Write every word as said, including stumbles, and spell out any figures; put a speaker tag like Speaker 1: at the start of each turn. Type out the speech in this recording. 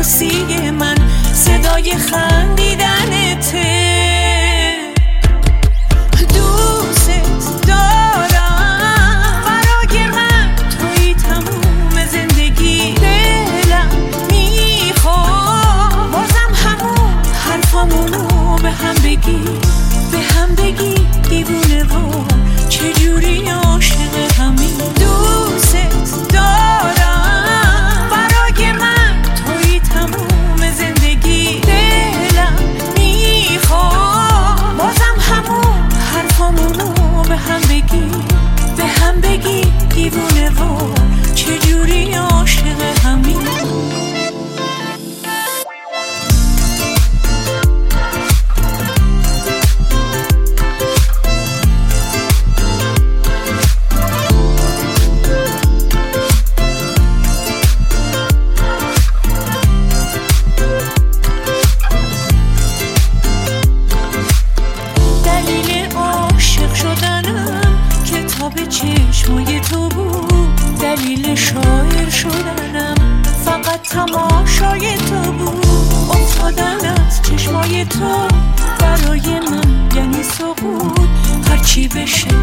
Speaker 1: واسی من صدای خندیدنته. دوست دارم برای من توی تموم زندگی، دلم میخواد بازم همون حرفامونو به هم بگی، به هم بگی دیوونه و چجوری عاشق همین. دوست دارم برای من توی تموم زندگی، دلم میخواد بازم همون حرفامونو به هم بگی، به هم بگی دیوونه و چجوری عاشق همین. به چشمای تو بود، دلیل شاعر شدنم فقط تماشای تو بود. افتادن از چشمای تو برای من یعنی سقوط، هرچی بشه